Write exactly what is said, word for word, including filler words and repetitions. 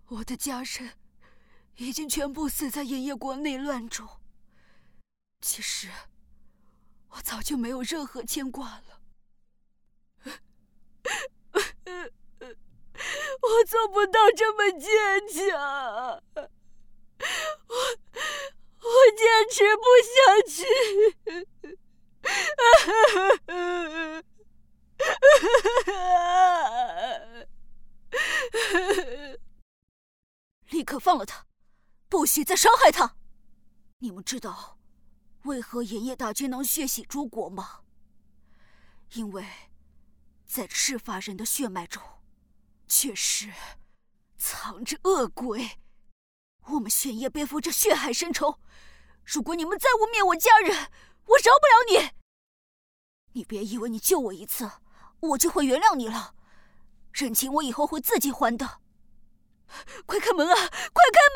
我的家人已经全部死在炎夜国内乱中。其实我早就没有任何牵挂了。我做不到这么坚强，我我坚持不下去。立刻放了他，不许再伤害他。你们知道为何炎夜大军能血洗诸国吗？因为在赤发人的血脉中确实藏着恶鬼。我们玄夜背负着血海深仇，如果你们再污蔑我家人，我饶不了你。你别以为你救我一次，我就会原谅你了，人情我以后会自己还的。快开门啊，快开